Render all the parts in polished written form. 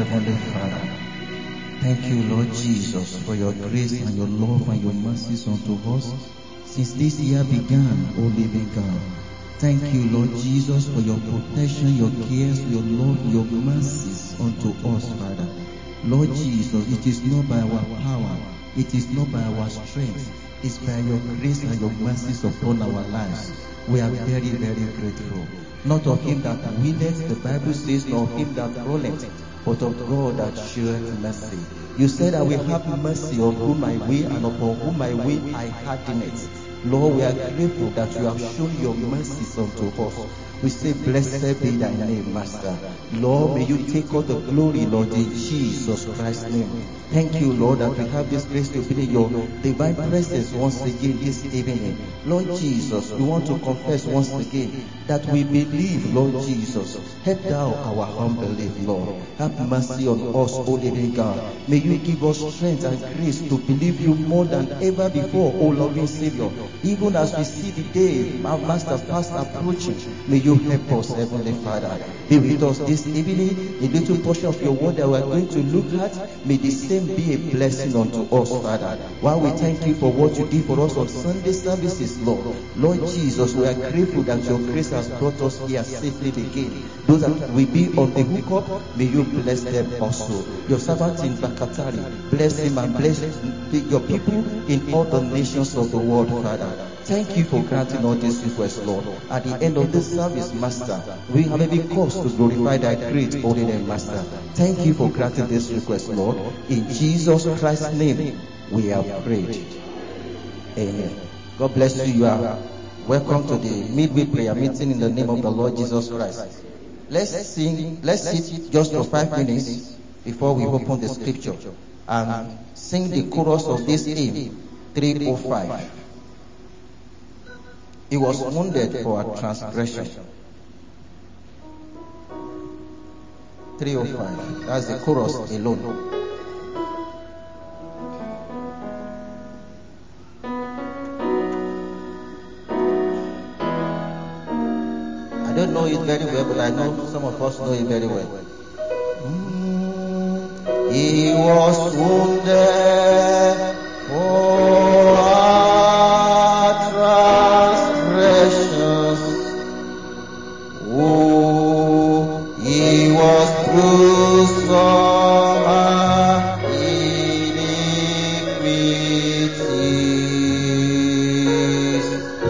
Heavenly Father. Thank you, Lord Jesus, for your grace and your love and your mercies unto us since this year began, O living God. Thank you, Lord Jesus, for your protection, your cares, your love, your mercies unto us, Father. Lord Jesus, it is not by our power, it is not by our strength, it's by your grace and your mercies upon our lives. We are very, very grateful. Not of him that willeth, the Bible says, nor of him that runneth, but of God that sheweth mercy. You said, I will have mercy on whom I will, and upon whom I will I harden it. Lord, we are grateful that you have shown your mercies unto us. We say, blessed be thy name, Master. Lord, may you take all the glory, Lord, in Jesus Christ's name. Thank you, Lord, that we have this grace to be in your divine presence once again this evening. Lord Jesus, we want to confess once again that we believe, Lord Jesus. Help thou our unbelief, Lord. Have mercy on us, O living God. May you give us strength and grace to believe you more than ever before, O loving Savior. Even as we see the day, our Master, fast approaching, may you help us, Heavenly Father. Be with us this evening. A little portion of your word that we are going to look at, may the same be a blessing unto us, Father. While we thank you for what you did for us on Sunday services, Lord. Lord Jesus, we are grateful that your grace has brought us here safely again. Those that will be on the hookup, may you bless them also. Your servant in Bakatari, bless him and bless your people in all the nations of the world, Father. Thank you for granting all these requests, Lord. At the end of this service, Master, we have every cause to glorify thy great holy name, Master. Thank you for granting this request, Lord. In Jesus Christ's name, we have prayed. Amen. God bless you. You are welcome to the midweek prayer meeting in the name of the Lord Jesus Christ. Let's sit just for 5 minutes before we open the scripture and sing the chorus of this hymn, 305. He was wounded for our transgression. 305. That's the chorus alone. I don't know it very well, but I know some of us know it very well. He was wounded for our transgressions. Oh, he was bruised for our iniquities.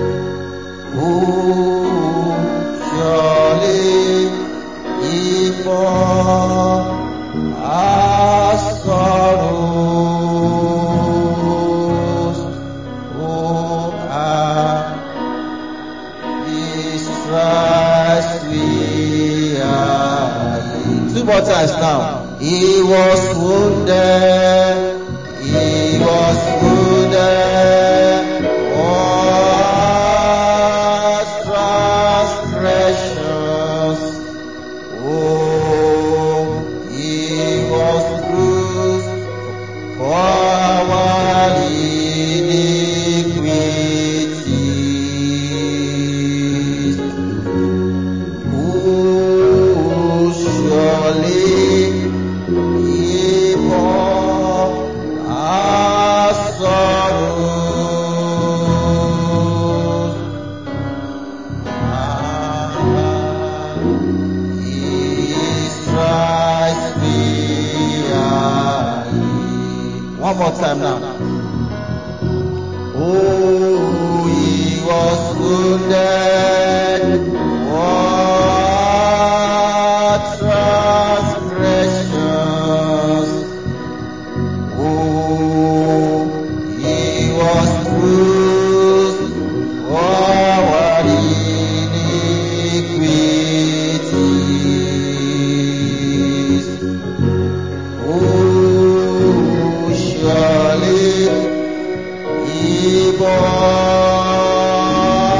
Oh, surely he bore our sorrows. Oh, his stripes we are healed. 2 more times now. He was wounded. He was wounded for our transgressions. Oh, he was bruised for our iniquities. Oh, surely he bore our sorrows. His stripes we are healed. One more time now. Oh, he was wounded for our transgressions. Oh, he was bruised for our iniquities. Oh, surely he bore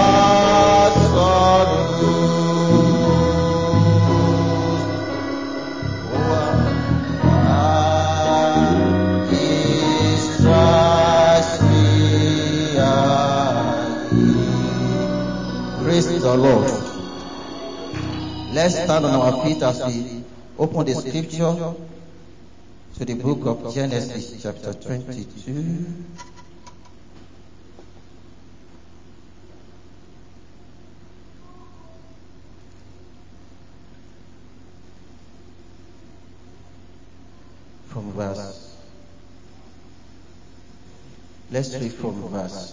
sorrows. His stripes we are healed. Praise the Lord. Let's stand on our feet as we open the scripture to the book of Genesis chapter 22. Let's read from verse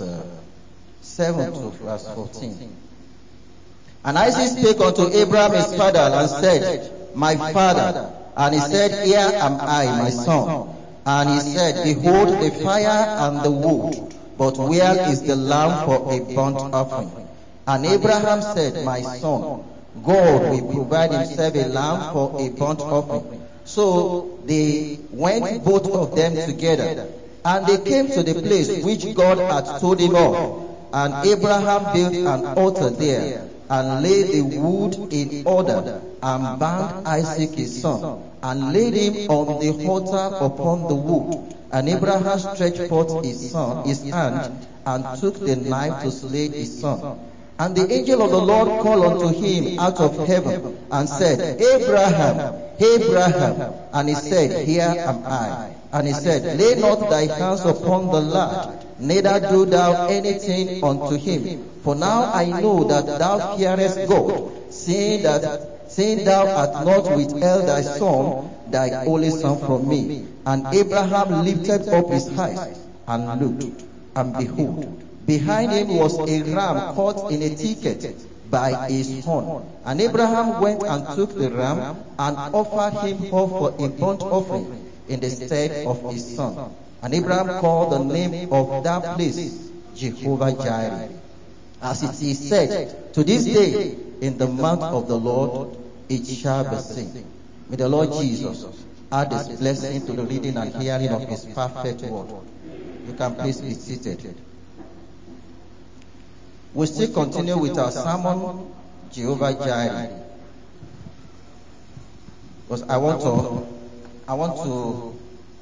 7 to verse 14. And Isaac spake unto Abraham his father, and said, My father. And he said, Here am I, my son. And he said, Behold the fire and the wood, but where is the lamb for a burnt offering? And Abraham said, My son, God will provide himself a lamb for a burnt offering. So they went both of them together, and they came to the place which God had told him of. And Abraham built an altar there, and laid the wood in order, and bound Isaac his son, and laid him on the altar upon the wood. And Abraham stretched forth his hand, and took the knife to slay his son. And the angel of the Lord called unto him out of heaven, and said, Abraham, Abraham. And he said, Here am I. And he said, Lay not thy hands upon the lad, neither do thou anything unto him. For now I know that thou fearest God, seeing thou hast not withheld thy son, thy only son, from me. And Abraham lifted up his eyes, and looked, and behold, behind him was a ram caught in a thicket by his horn. And Abraham went and took the ram, and offered him up for a burnt offering in the stead of his son. And Abraham called the name of that place Jehovah Jireh, as it is said, to this day, in the mouth of the Lord it shall be seen. May the Lord Jesus add his blessing to the reading and hearing of his perfect word. You can please be seated. We still continue with our sermon, Jehovah Jireh. Because I want to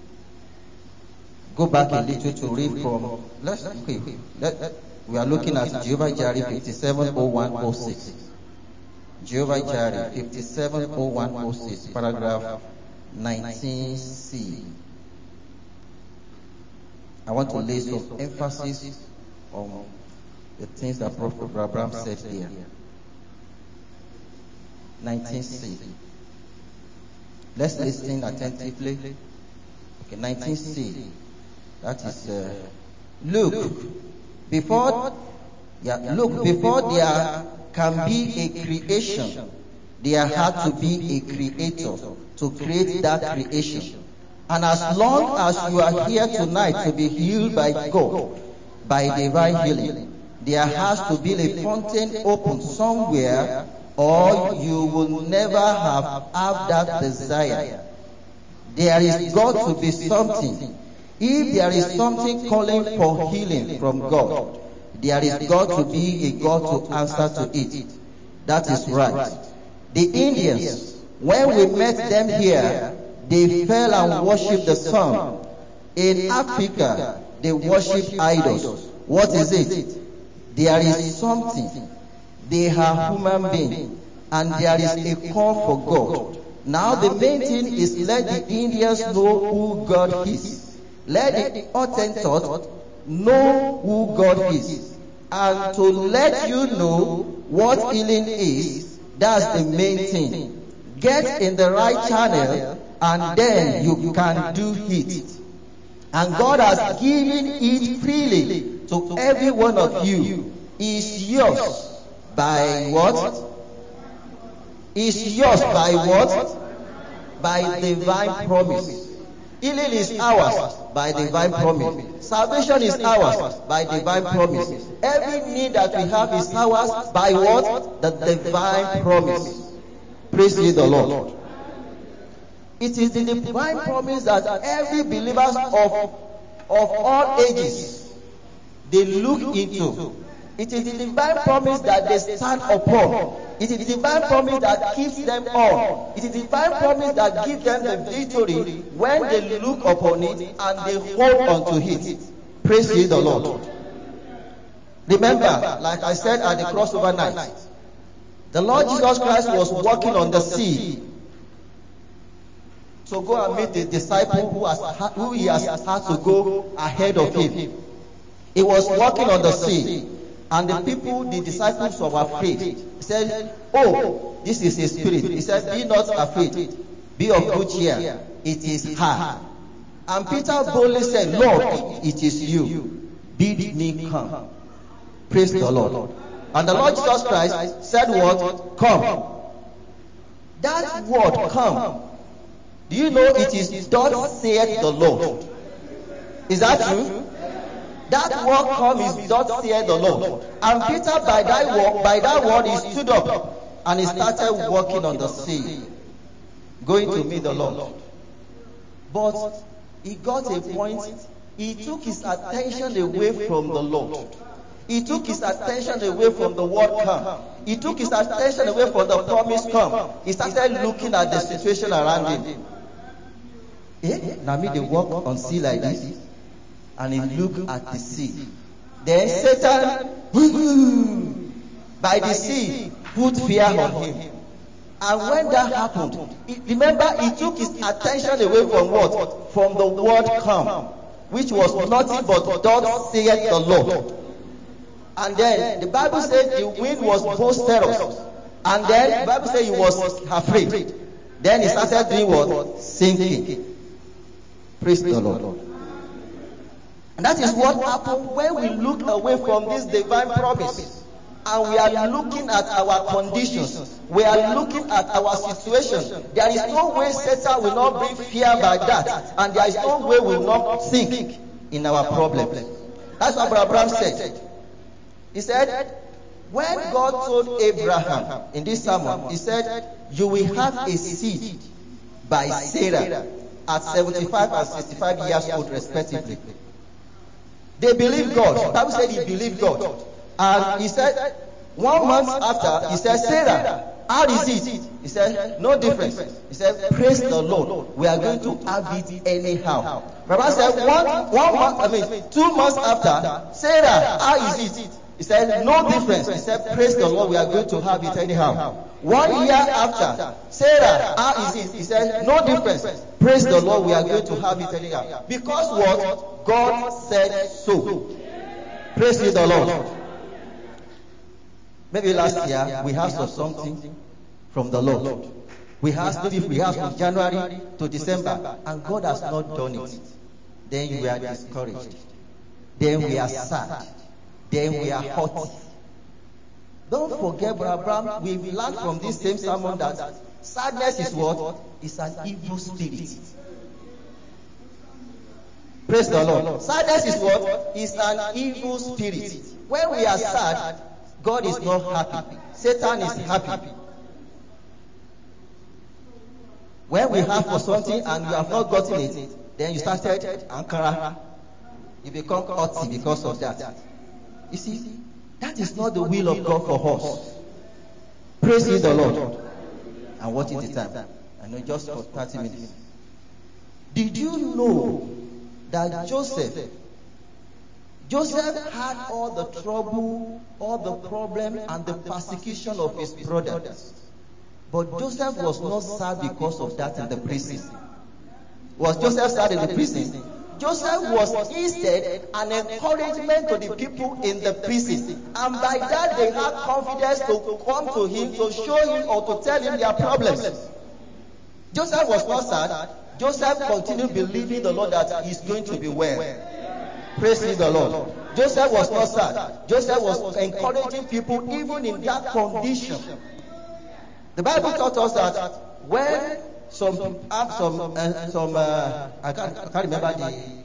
go back a little to read from. We are looking at Jehovah Jireh 570106. Jehovah Jireh 570106, paragraph 19c. I want to lay some emphasis on the things that Prophet Abraham said here. 19c. Let's listen attentively. Okay, 19c. That is, look, before there can be a creation, there had to be a creator to create that creation. And as long as you are here tonight to be healed by God, by divine healing, there has to be a fountain open somewhere, or you will never have that desire. There is got to be something. If there is something calling for healing from God, there is got to be a God to answer to it. That is right. The Indians, when we met them here, they fell and worshipped the sun. In Africa, they worship idols. What is it? There is something. They are human beings, and there is a call for God. Now the main thing is, let the Indians know who God is. Let the Hottentot know who God is. And to let you know what healing is, that's the main thing. Get in the right channel, and then you can do it. And God has given it freely to every one of you. Is yours by what? Is yours by what? By divine promise. Healing is ours by divine promise. Salvation is ours by divine promise. Every need that we have is ours by what? The divine promise. Praise ye the Lord. It is the divine promise that every believer of all ages, they look into. It is the divine promise that they stand upon. It is the divine promise that keeps them on. It is the divine promise that gives them the victory when they look upon it and they hold on to it. Praise ye the Lord. Remember, like I said at the crossover night, the Lord Jesus Christ was walking on the sea to go and meet the disciple who he has had to go ahead of him. He was walking on the sea, and the disciples were afraid. He said, "Oh, this is a spirit." He said, "Be not afraid, be of good cheer, it is her." And Peter boldly said, "Lord, it is you. Bid me come." Praise the Lord. And the Lord Jesus Christ said what? Come. That word, come. Do you know it is thus saith the Lord? Is that true? That word come is thus saith the Lord. And Peter by that word he stood up and he started walking on the sea, going to meet the Lord. But he got a point, he took his attention away from the Lord. He took his attention away from the word come. He took his attention away from the promise come. He started looking at the situation around him. Now me they walk on sea like this, and he look at the sea. Then Satan, by the sea, put fear on him. And when that happened, remember he took his attention away from what? From the word come, which was nothing but thus saith the Lord. And then the Bible said the wind was boisterous. And then the Bible said he was afraid. Then he started doing what? Sinking. Praise the Lord. And that is what happened when we look away from this divine promise. And we are looking at our conditions. We are looking at our situation. There is no way Satan will not bring fear by that. And there is no way we will not think in our problem. That's what Abraham said. He said, when God told Abraham in this sermon, he said, you will have a seed by Sarah at 75 and 65 years old respectively. They believed God. The Bible said he believed God. And he said, 1 month after, he said, Sarah, how is it? He said, no difference. He said, praise the Lord. We are going to have it anyhow. Rabbi said, 2 months after, Sarah, how is it? He said, no difference. He said, praise the Lord, we are going to have it anyhow. 1 year after, Sarah, how is it? He said, no difference. Praise the Lord, we are going to have it anyhow. Because what? God said so. Praise the Lord. Maybe last year, we asked for something from the Lord. We asked from January to December, and God has not done it. Then we are discouraged. Then we are sad. Then we are hurt. Don't forget, Brother Abraham, we've learned from this same sermon that sadness is what? It's an evil spirit. Praise the Lord. Sadness is what? It's an evil spirit. When we are sad, God is not happy. Satan is happy. When we have for something and you have not gotten it, then you started Ankara. You become haughty because of that. You see, that is not the will of God for us. Praise the Lord. And what is the time? I know just for 30 minutes. Did you know that Joseph had all the trouble, all the problem, and the persecution of his brothers? But Joseph was not sad because of that in the prison. Was Joseph sad in the prison? Joseph was instead an encouragement to the people in the prison. And by that they had confidence to come to him, to show him or to tell him their problems. Joseph was not sad. Joseph continued believing the Lord that he's going to be well. Praise the Lord. Joseph was not sad. Joseph was encouraging people even in that condition. The Bible taught us that when I can't remember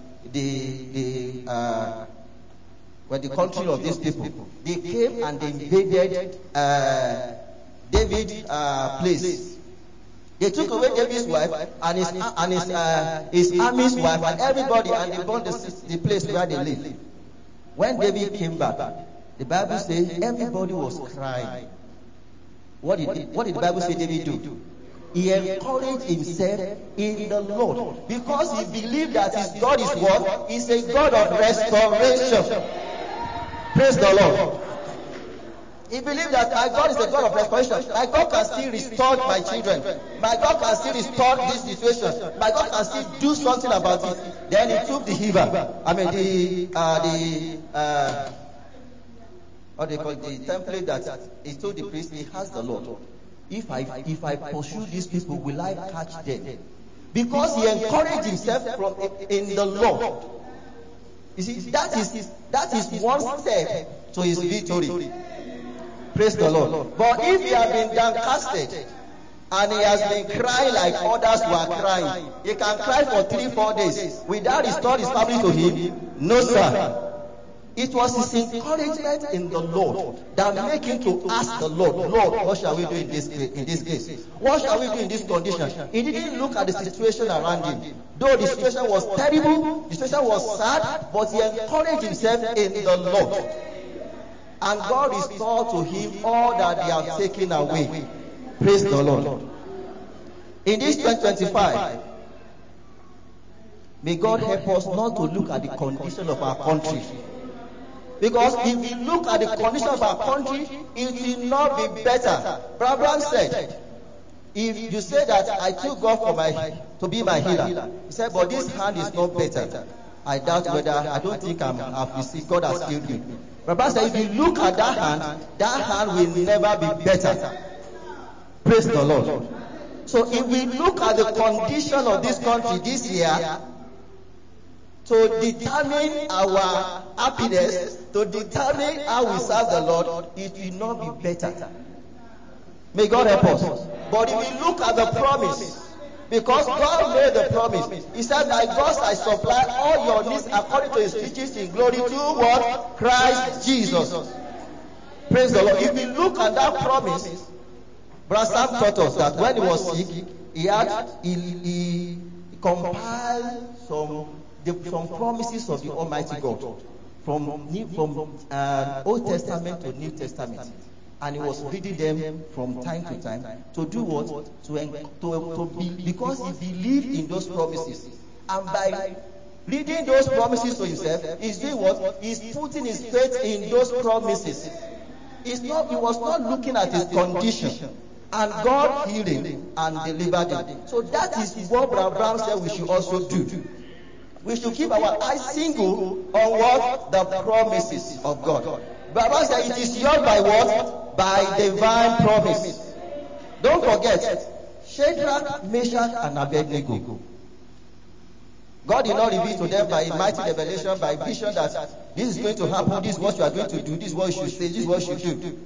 when the country of these people, they came and they invaded David's place. They took away David's wife and his army's wife and everybody, and they burned the place where they lived. When David came back, the Bible says everybody was crying. What did the Bible say David do? He encouraged himself in the Lord because he believed that his God is what? He's a God of restoration. Praise the Lord. He believed that my God is a God of restoration. My God can still restore my children. My God can still restore this situation. My God can still do something about it. Then he took the heaver. I mean what they call it, the template that he told the priest. He asked the Lord, if I pursue these people, will I catch them? Because he encouraged himself in the Lord. You see, that is one step to his victory. Praise the Lord. But if he has been downcasted and he has been crying like others were crying, he can cry for 3-4 days without restoring his family to him. No, sir. It was his encouragement in the Lord that made him to ask the Lord, what shall we do in this case? What shall we do in this condition? He didn't look at the situation around him. Though the situation was terrible, the situation was sad, but he encouraged himself in the Lord. And God restored to him all that they have taken away. Praise the Lord. In this 2025, may God help us not to look at the condition of our country. Because if we look at the condition of our country, it will not be better. Abraham said, if you say that I took God to be my healer, he said, but this hand is not better. I doubt whether, I don't think I've received, God has healed me. Abraham said, if you look at that hand will never be better. Praise the Lord. So if we look at the condition of this country this year, to determine our happiness, to determine how we serve the Lord, it will not be better. May God help us. But if we look at the promise, because God made the promise, He said, "My God shall supply all your needs according to His riches in glory to what? Christ Jesus." Praise the Lord. If we look at that promise, Brother Sam taught us that when he was sick, he compiled some promises of the Almighty God from Old Testament to New Testament, and he was reading them from time to time to do what? Because he believed in those promises, and by reading those promises to himself, he's doing what? He's putting his faith in those promises. He was not looking at his condition, and God healed him and delivered him. So that is what Abraham said we should also do. We should keep our eyes single on what? The promises of God. Abraham said it is yours by what? By divine promise. Don't forget, Shadrach, Meshach, and Abednego. God did not reveal to them by a mighty revelation, by vision, that this is going to happen, this is what you are going to do, this is what you should say, this is what you should do.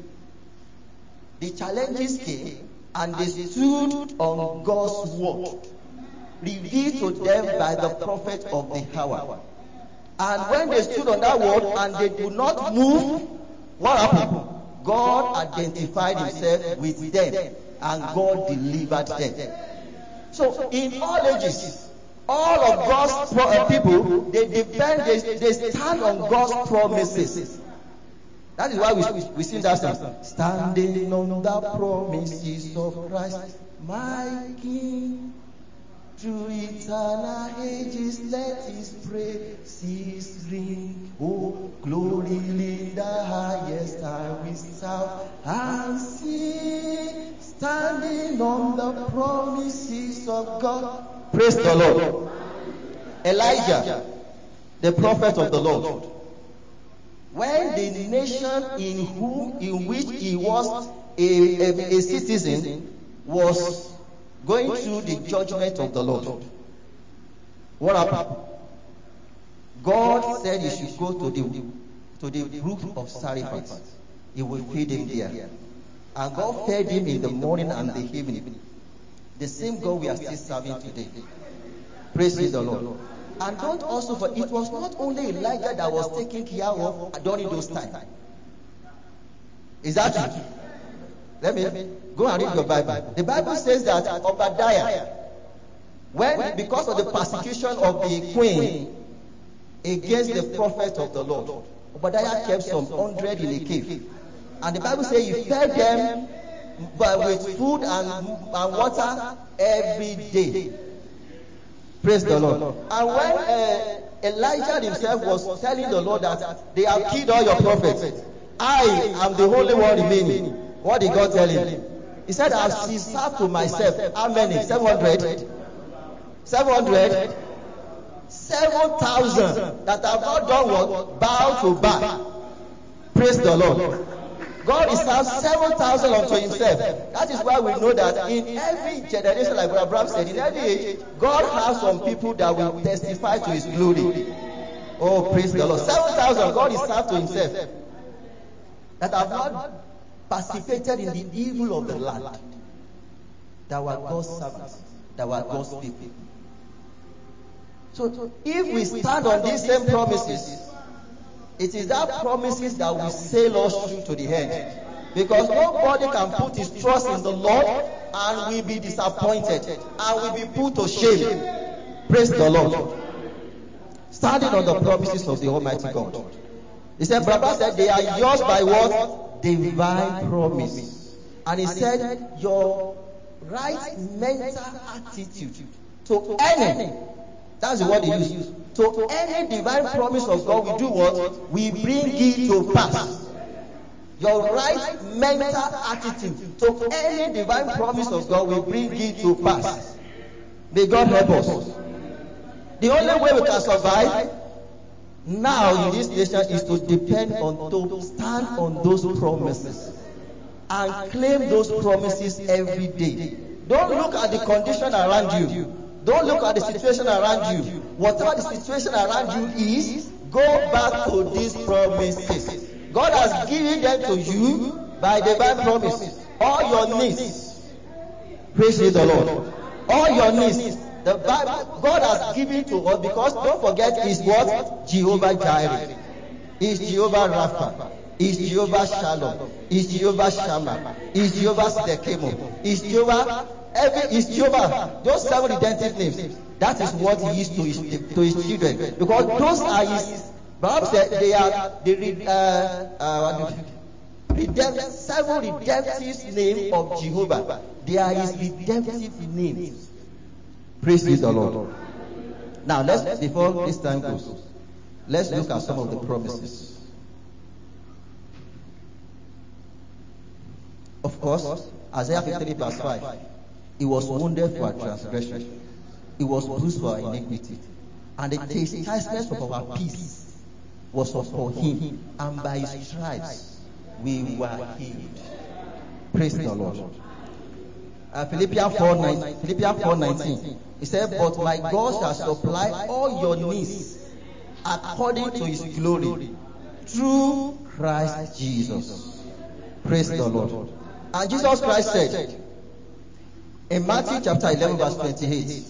The challenges came, and they stood on God's word, revealed to them by the prophet of the hour. And when they stood on that word and they could not move, what happened? God identified Himself with them, and God delivered them. So in all ages, all of God's people, they stand on God's promises. That is why we sing that song. Standing on the promises of Christ, my King. Through eternal ages, let His praises ring. Oh, glory in the highest, I will shout and sing. Standing on the promises of God. Praise the Lord. Elijah, the prophet of the Lord, when the nation in which he was a citizen was going through the judgment of the Lord, what happened? God said he should go to the brook of Zarephath. He will feed him there. And God fed him in the morning and the evening. The same God we are still serving today. Praise the Lord. And don't also forget, it was not only Elijah that was taken care of during those times. Is that true? Let me go and read your Bible. The Bible says that Obadiah, because of the persecution of the queen against the prophet of the Lord, Obadiah kept some 100 in a cave. And the Bible says he fed them with food and water every day. Praise the Lord. And when Elijah himself was telling the Lord that they have killed all your prophets, I am the only one remaining. What did God tell him? He said, I've reserved to myself, how many? 700? 700? 7,000 that have not done what? Bow to bow. Praise the Lord. God reserved 7,000 unto himself. That is why we know that in every generation, like Brother Abraham said, in every age, God has some people that will testify to his glory. Oh, praise the Lord. 7,000 God reserved to himself that have not participated in the evil of the land, that were God's servants, that were God's people. So if we stand on these same promises, it is that promises that will sail us through to the end. Because nobody can put his trust in the Lord and will be disappointed and will be put to shame. Praise the Lord. Standing on the promises of the Almighty God. He said, Brother said, they are yours by what? Divine promise. And he said, your right mental attitude to any, that's the word he used, to any divine promise of God, we do what? We bring it to pass. Your right mental attitude to any divine promise of God, we bring it to pass. May God help us. The only way we can survive now in this nation is to depend on, to stand on those promises and claim those promises every day. Don't look at the condition around you. Don't look at the situation around you. Whatever the situation around you is, go back to these promises. God has given them to you by divine promise. All your needs. Praise the Lord. All your needs. The Bible, God has given to us, because don't forget, is what? Jehovah Jireh. Is Jehovah Rapha. Is Jehovah Shalom. Is Jehovah Shammah. Is Jehovah Sekemo. Is Jehovah is Jehovah. Those 7 redemptive names. That is what he used to his children. Because those are his. Bible said they are the 7 redemptive names of Jehovah. They are his redemptive names. Praise the Lord. Now before this time goes, let's look at some of the promises. Of course, Isaiah 53 verse 5. He was wounded for our transgression. He was bruised for our iniquity. And the chastisement of our peace was upon him. And by his stripes we were healed. Praise the Lord. Philippians 4:19. He said, but my God shall supply all your needs according to his glory through Christ Jesus. Praise the Lord. And Jesus Christ said in Matthew chapter 11 verse 28,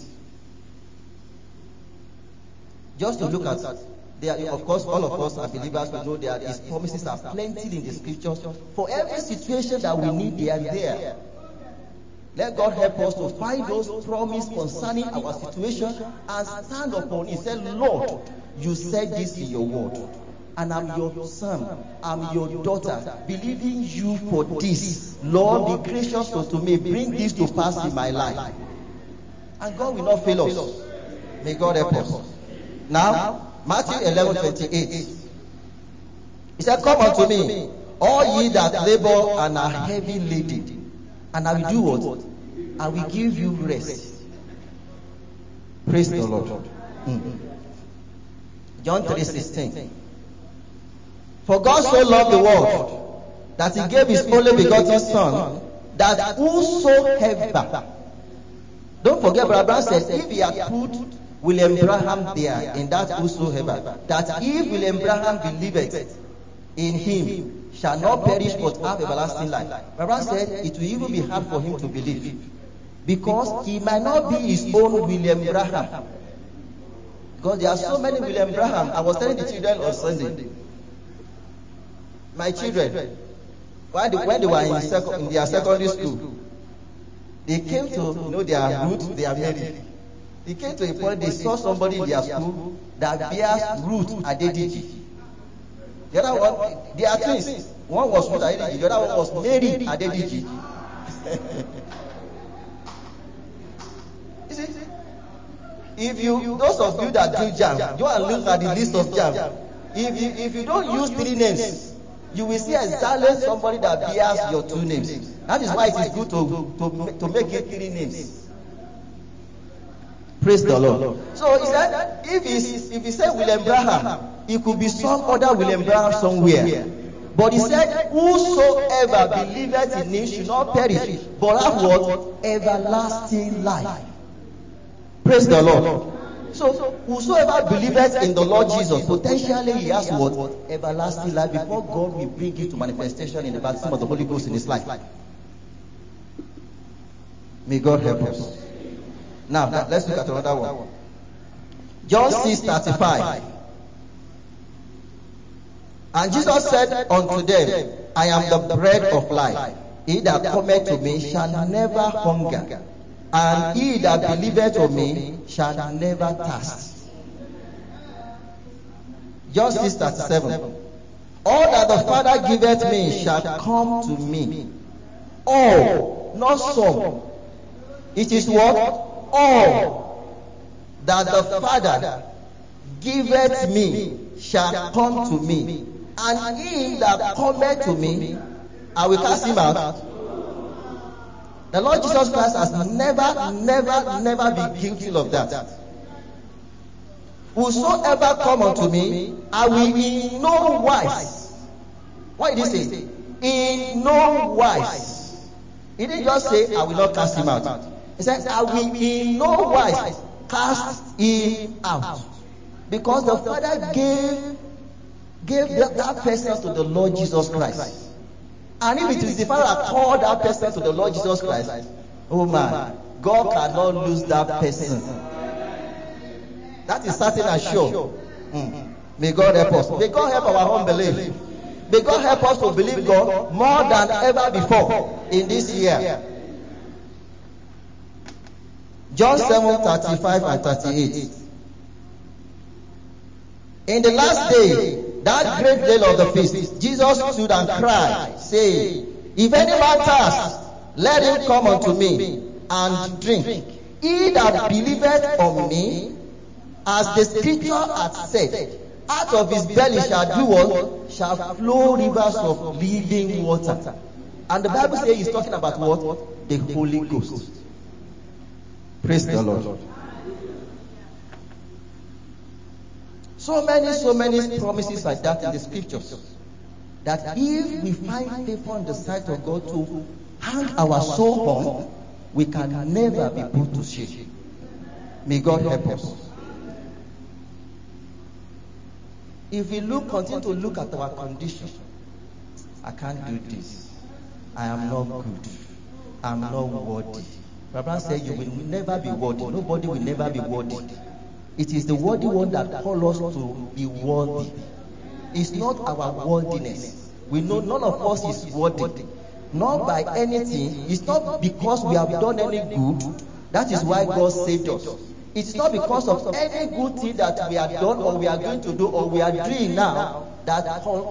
just to look at there, of course, all of us are believers. We know that his promises are plenty in the scriptures. For every situation that we need, they are there. Let God help us to find those promises concerning our situation and stand upon it. Say, Lord, you said this in your word, and I'm your son, I'm your daughter, believing you for this. Lord, be gracious unto me. Bring this to pass in my life. And God will not fail us. May God help us. Now, Matthew 11:28. He said, come unto me, all ye that labor and are heavy laden, and I will do what? I will give you rest. Praise the Lord. John 3:16. For God so loved the world that he gave his only begotten Son, that whosoever. Don't forget, Brother Abraham said, if he had put William Branham there in that whosoever, that if William Branham believeth in him, shall not perish but have everlasting life. Brother said it will even be hard for him to believe, because he might not be his own William Branham. Because there are so many William Branham. I was telling the children on Sunday, my children, when they were in their secondary school, they came to their roots, they are married. It came to a point they saw somebody in their school that bears Ruth Adediji. The other one, they are twins. One was Ruth Adediji, the other one was Mary Adediji. You see, if you, those of you that do jam, go and look at the list of jam. If you don't use 3 names, you will see exactly somebody that bears your two names. That is why it is good to make it three names. Praise the Lord. So he said, if he said William Branham, it could be some other William Branham somewhere. But he said, whosoever believeth in him should not perish, but have what? Everlasting life. Praise the Lord. So whosoever believeth in the Lord Jesus, potentially he has what? Everlasting life before God will bring it to manifestation in the baptism of the Holy Ghost in his life. May God help us. Now let's look at another one. John 6:35. And Jesus said unto them, I am the bread of life. He that cometh to me shall never hunger, and he that believeth on me shall never thirst. John 6:37. All that the Father giveth me shall come to me. All, not some. It is what? All that the Father giveth me shall come to me. And he that cometh to me, I will cast him out. The Lord Jesus Christ has never been guilty of that. Whosoever come unto me, I will in no wise. What did he say? In no wise. He didn't just say, I will not cast him out. He said, I will in no wise cast him out. Because the Father gave that person to the Lord Jesus Christ. And if it is the Father that called that person to the Lord Jesus Christ, oh man, God cannot lose that person. That is certain and sure. May God help us. May God help our unbelief. May God help us to believe God more than ever before in this year. John 7:35 and 38. In the last day, that great day of the feast, Jesus stood and cried, saying, If any man thirst, let him come unto me and drink. He that believeth on me, as the scripture hath said, out of his belly shall do what? Shall flow rivers of living water. And the Bible says he's talking about what? The Holy Ghost. Praise the Lord. So many promises like that in the scriptures. That if we find favor in the sight of God to hang our soul on, we can never be put to shame. May God help us. If we continue to look at our condition, I can't do this. I am not good. I am not worthy. Abraham said, you will never be worthy. Nobody will never be worthy. It is the worthy one that calls us to be worthy. It's not our worthiness. We know none of us is worthy. Not by anything. It's not because we have done any good. That is why God saved us. It's not because of any good thing that we have done or we are going to do or we are doing now that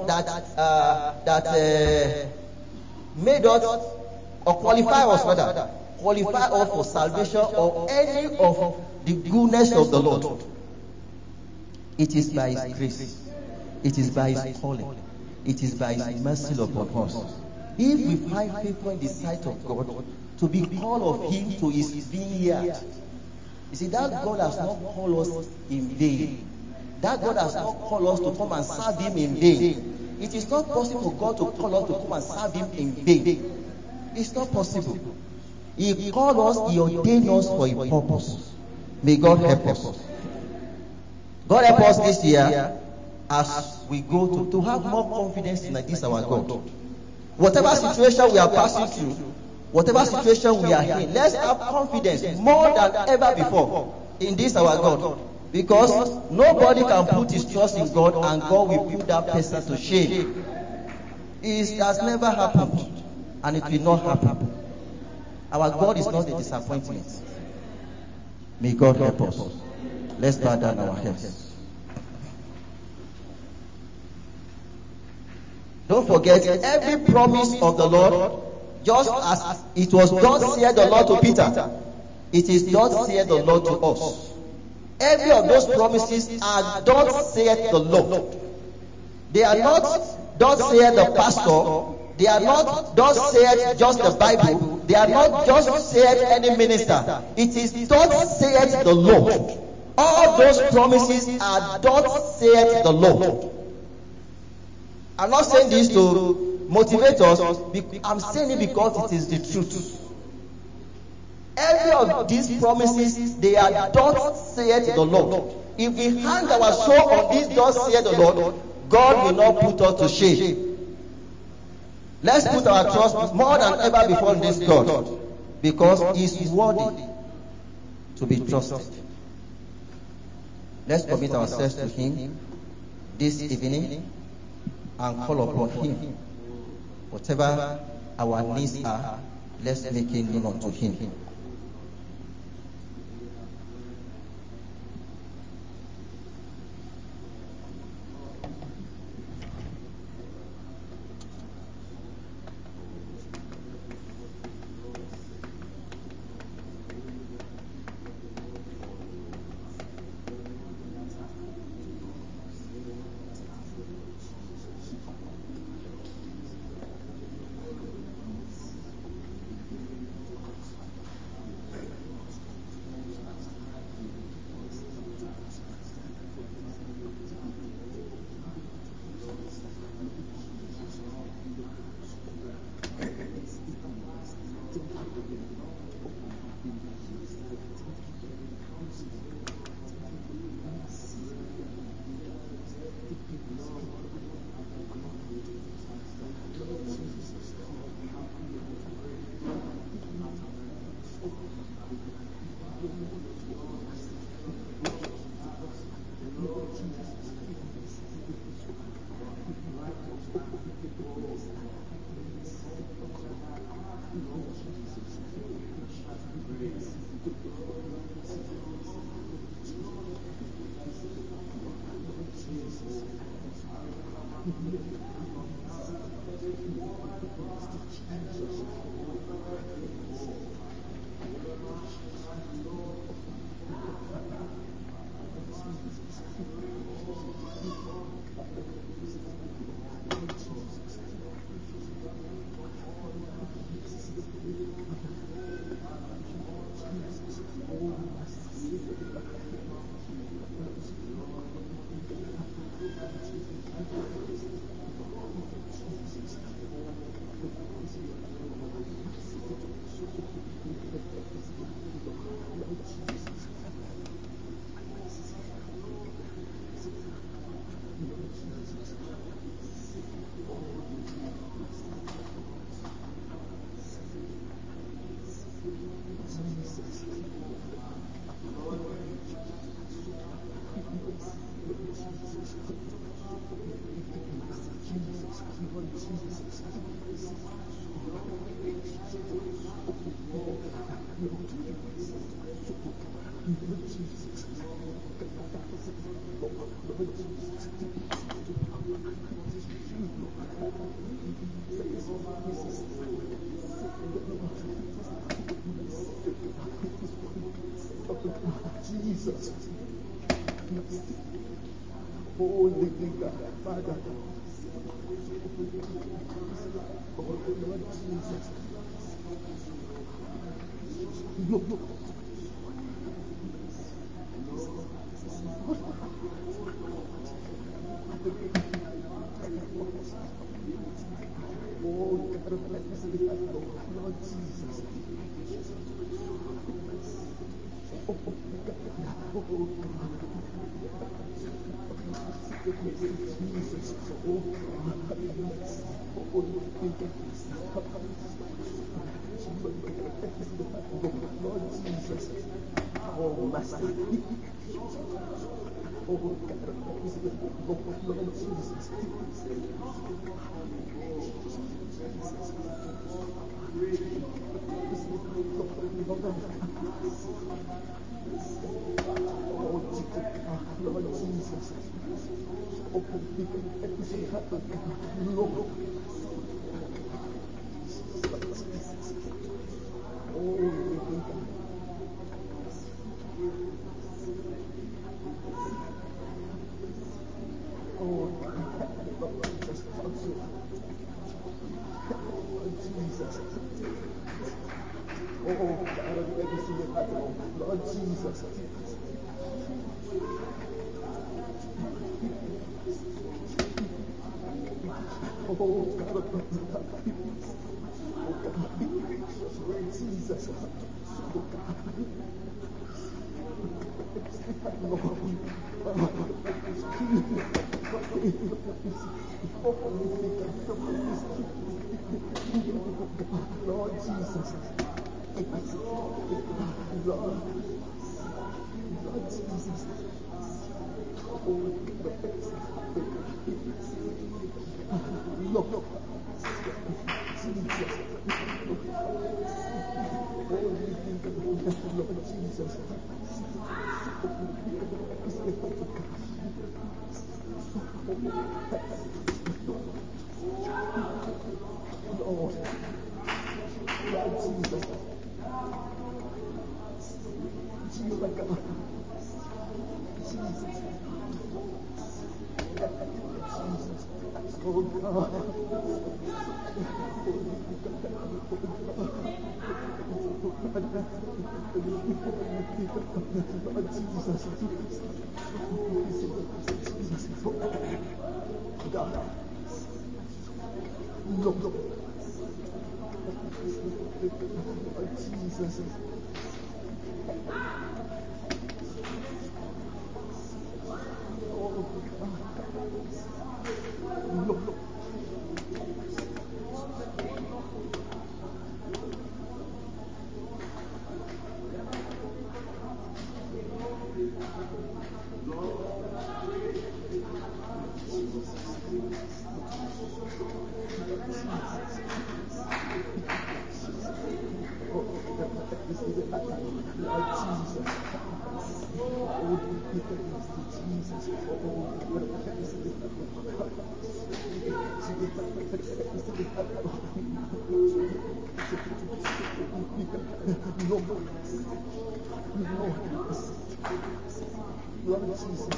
made us or qualify us rather. Qualify us for salvation or any of the goodness of the Lord. It is by His grace. It is by His calling. It is by His mercy upon us. If we find favor in the sight of God, to be called of Him to His vineyard. You see, that God has not called us in vain. That God has not called us to come and serve Him in vain. It is not possible for God to call us to come and serve Him in vain. It's not possible. He called us, He ordained us for a purpose. May God help us. God help us this year as we go to have more confidence in this our God. Whatever situation we are passing through, whatever situation we are in, let's have confidence more than ever before in this our God. Because nobody can put his trust in God and God will put that person to shame. It has never happened and it will not happen. Our God is not a disappointment. May God help us. Let's bow down our heads. Don't forget, every promise of the Lord, just as it was thus said the Lord to Peter, it is thus said the Lord to us. Every of those promises are thus said the Lord. They are not thus saith the pastor. They are not thus saith just the Bible. They are not just saith any minister. It is thus saith the Lord. All those promises are thus saith the Lord. I'm not saying this to motivate us. I'm saying it because it is the truth. Every of these promises, they are thus saith the Lord. If we hang our soul on this thus saith the Lord, God will not put us to shame. Let's put our trust more than ever before in this God, because He is worthy to be trusted. Let's commit ourselves to Him this evening and call upon Him. Whatever our needs are, let's make it known unto Him. Jesus. Holy God, Father. Oh, Lord Jesus. Look. Oh, God, Lord Jesus. Oh, God. Oh, Jesus. Oh, Lord Jesus. Oh, Master. Oh, God. Lord Jesus. Lord Jesus. Oh, God, let me see your heart, Lord Jesus. Oh, God, Lord Jesus. Oh, God. Lord Jesus. Lord Jesus. Oh, Lord Jesus. Lord Jesus. Lord Jesus. Jehovah God. Jesus. Jesus. Oh God. Lord Jesus. Jesus. God. Lord. Lord Jesus. Oh God. Lord. Lord Jesus.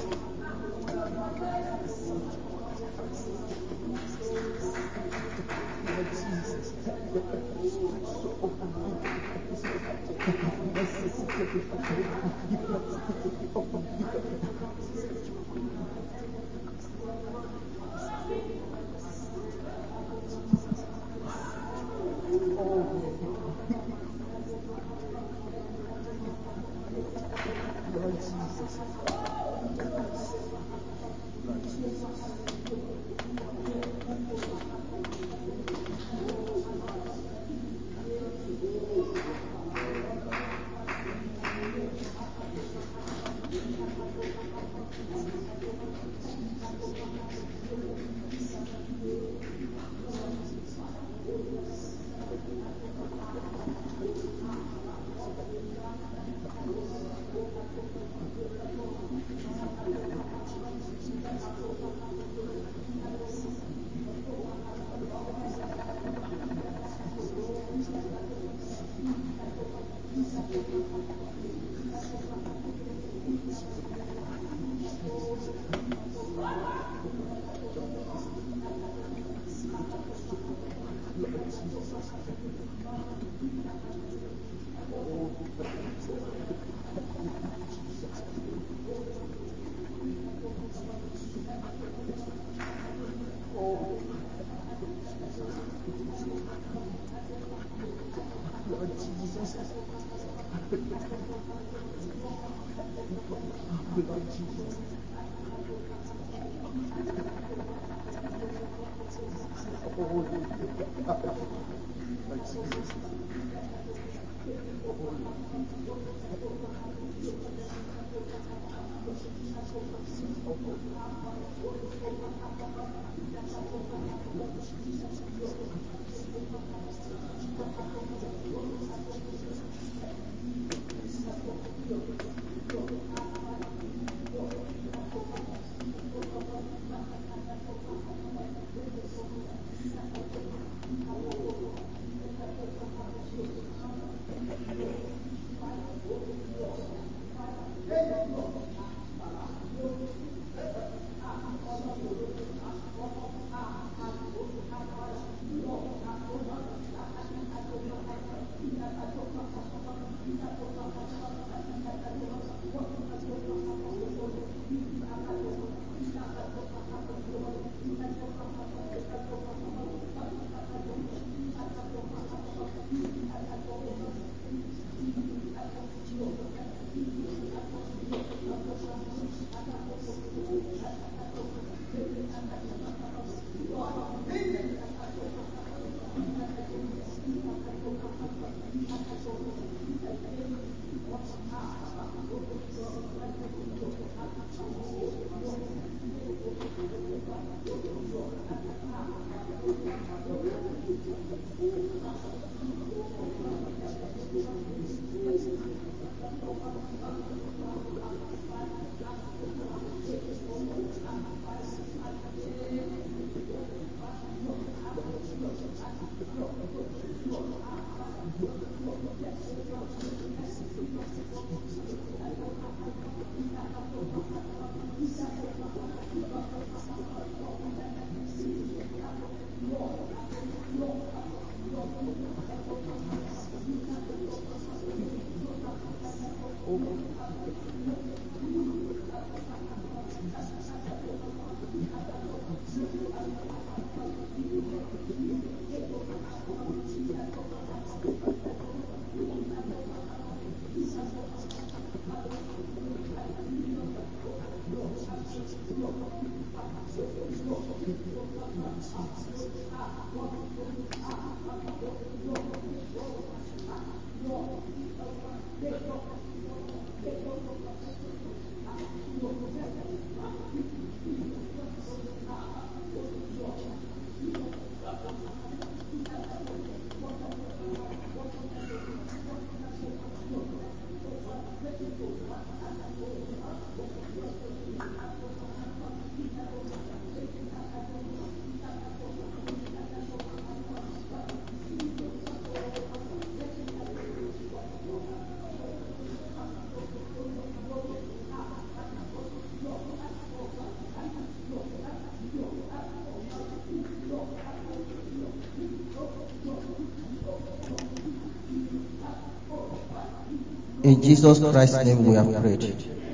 In Jesus Christ's name we have prayed.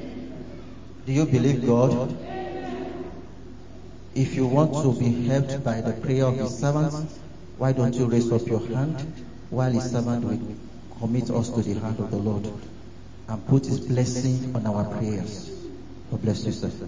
Do you believe God? If you want to be helped by the prayer of His servant, why don't you raise up your hand while His servant will commit us to the hand of the Lord and put His blessing on our prayers. God bless you, sir.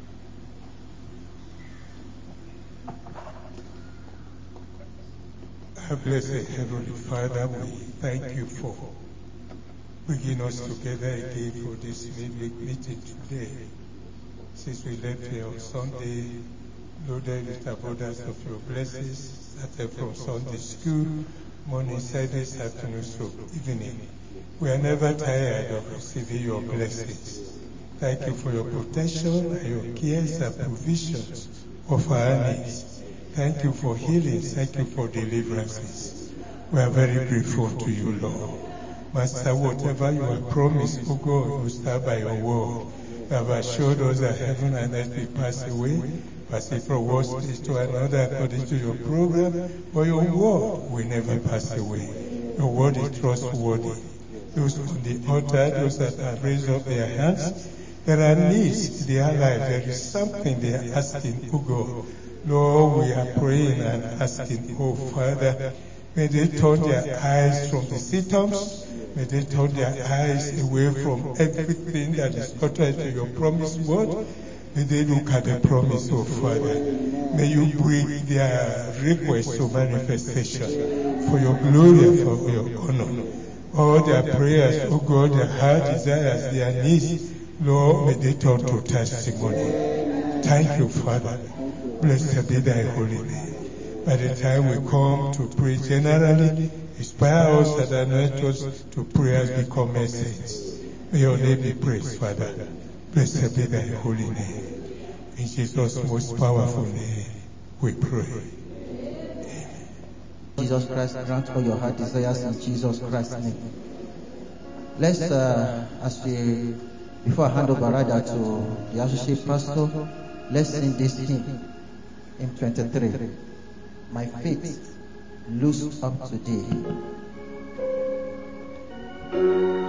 Our blessed Heavenly Father, we thank you for bringing us together again for this midweek meeting today. Since we left here on Sunday, loaded with abundance of your blessings, started from Sunday school, morning service, afternoon soap, evening. We are never tired of receiving your blessings. Thank you for your protection and your cares and provisions of our needs. Thank you for healing. Thank you for deliverances. We are very grateful to you, Lord. Master, whatever you have promised, O God, will stand by your word. You have assured us that heaven and earth will pass away, passing from one stage to another according to your program, but your word will never pass away. Your word is trustworthy. Those on the altar, those that have raised up their hands, there are needs in their life. There is something they are asking, O God. Lord, we are praying and asking, oh Father, may they turn their eyes from the symptoms. May they turn their eyes away from everything that is contrary to your promised word. May they look at the promise, oh Father. May you bring their requests to manifestation for your glory and for your honor. All their prayers, oh God, their heart desires, their needs, Lord, may they turn to testimony. Thank you, Father. Blessed be thy holy name. By the time we come to pray generally, inspire us and anoint us to pray as become saints. May your name be praised, Father. Blessed be thy holy name. In Jesus' most powerful name, we pray. Amen. Jesus Christ, grant all your heart desires in Jesus Christ's name. Let's, before I hand over rather to the associate pastor, let's sing this hymn. Hymn 23. My faith looks up today.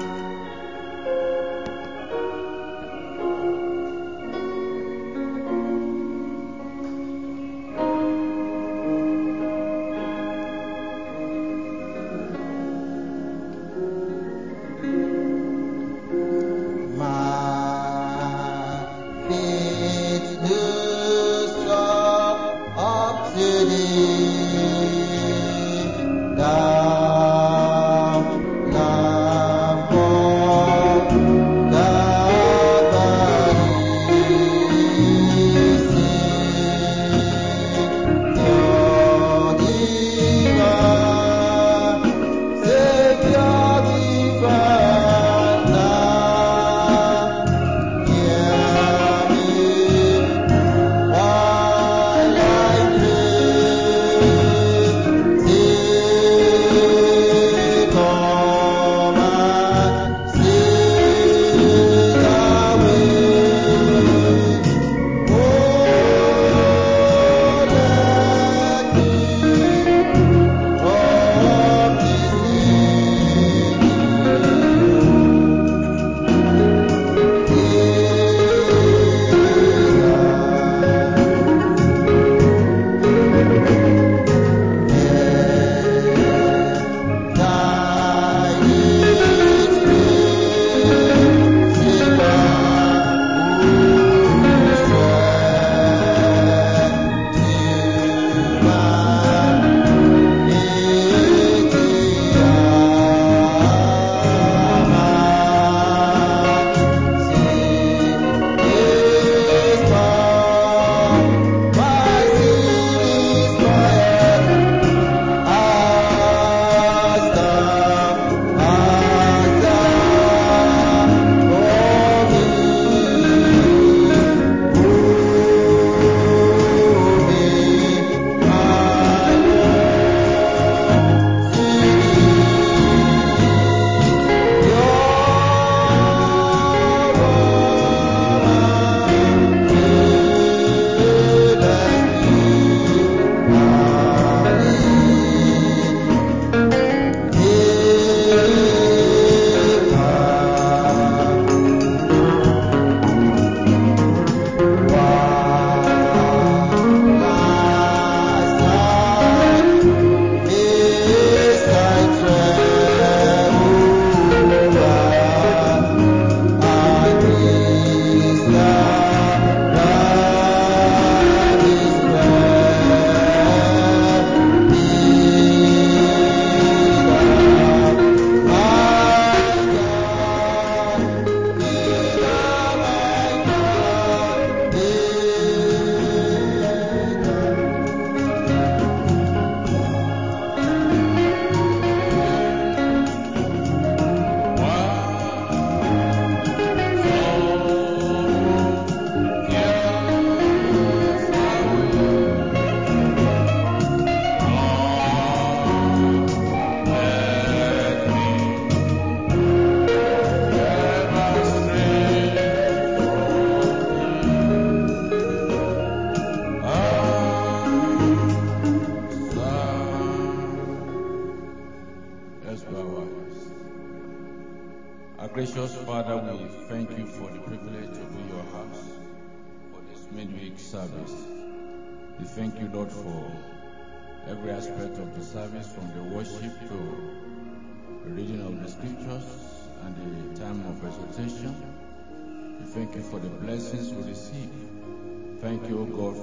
Our gracious Father, we thank you for the privilege to be your house for this midweek service. We thank you, Lord, for every aspect of the service, from the worship to the reading of the scriptures and the time of exhortation. We thank you for the blessings we receive. Thank you, O God,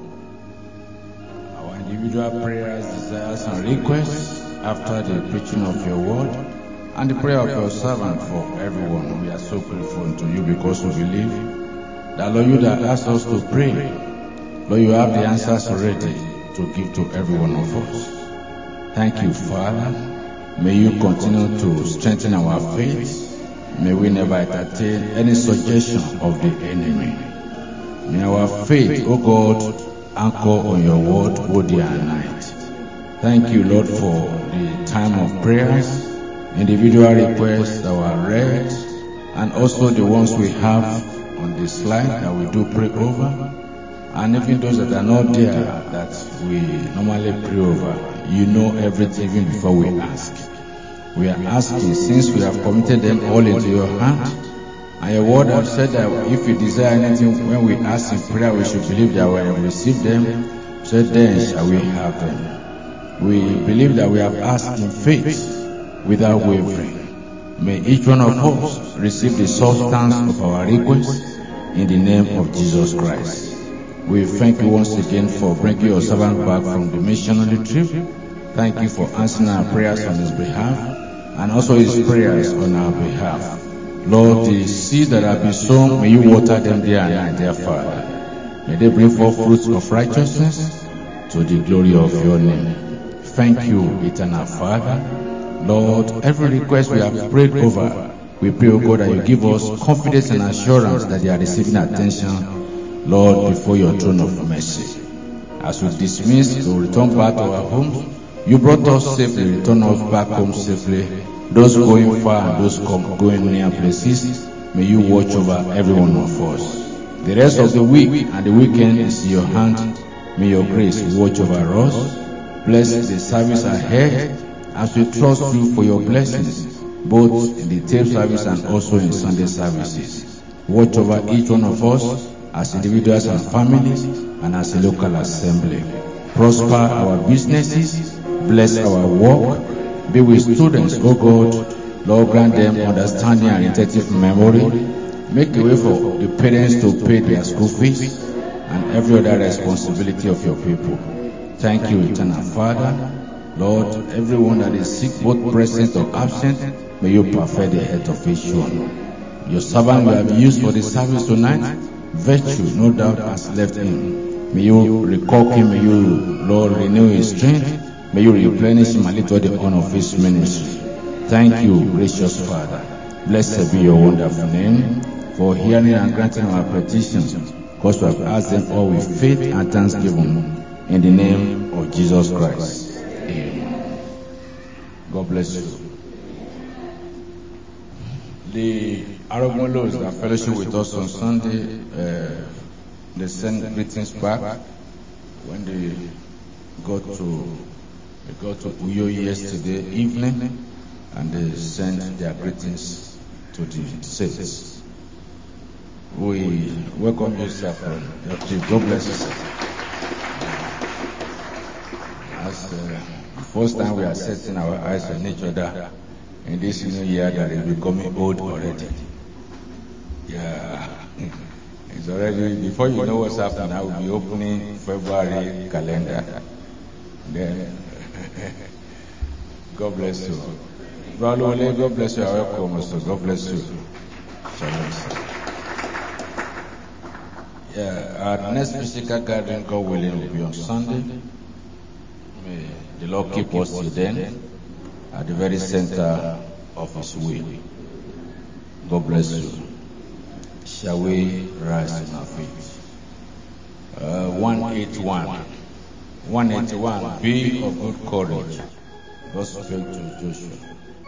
for our individual prayers, desires, and requests after the preaching of your word, and the prayer of your servant for everyone. We are so grateful unto you because we believe that, Lord, you that asked us to pray, Lord, you have the answers ready to give to every one of us. Thank you, Father. May you continue to strengthen our faith. May we never entertain any suggestion of the enemy. May our faith, O God, anchor on your word both day and night. Thank you, Lord, for the time of prayers, individual requests that were read, and also the ones we have on the slide that we do pray over, and even those that are not there that we normally pray over. You know everything even before we ask. We are asking since we have committed them all into your hand, and your word has said that if we desire anything when we ask in prayer, we should believe that we have received them, so then shall we have them. We believe that we have asked in faith without wavering. May each one of us receive the substance of our request in the name of Jesus Christ. We thank you once again for bringing your servant back from the missionary trip. Thank you for answering our prayers on his behalf and also his prayers on our behalf. Lord, the seeds that have been sown, may you water them day and night, dear Father. May they bring forth fruits of righteousness to the glory of your name. Thank you, eternal Father. Lord, every request we have prayed over, we pray, O God, that you give us confidence and assurance that they are receiving attention, Lord, before your throne of mercy. As we dismiss to return back to our homes, you brought us safely, return us back home safely. Those going far and those going near places, may you watch over every one of us. The rest of the week and the weekend is in your hand. May your grace watch over us. Bless the service ahead as we trust you for your blessings, both in the tape service and also in Sunday services. Watch over each one of us as individuals and families and as a local assembly. Prosper our businesses, bless our work, be with students, O God. Lord, grant them understanding and retentive memory. Make a way for the parents to pay their school fees and every other responsibility of your people. Thank you, eternal Father. Lord, everyone that is sick, both present or absent, may you perfect the health of each one. Your servant you have used for the service tonight, virtue, no doubt, has left him. May you recall him, may you, Lord, renew his strength. May you replenish him and lift all the honor of his ministry. Thank you, gracious Father. Blessed be your wonderful name for hearing and granting our petitions, because we have asked them all with faith and thanksgiving. In the name of Jesus Christ. Amen. God bless you. The Aragonlos that fellowship with us on Sunday, they sent greetings back when they got to Uyo yesterday evening, and they sent their greetings to the saints. We welcome you, sir, for your trip. God bless you, sir. As the first time we are setting our eyes on each other in this new year that is becoming old already. Yeah, it's already, before you know what's happening, I will be opening February calendar. Then, God bless you. Brother Ole, God bless you. I welcome also. God bless you. Yeah, our next physical gathering, God willing, will be on Sunday. May the Lord keep us till then at the very center of His will. God bless you. Shall we rise in our feet? 181. 181. Be of good courage. God spoke to Joshua.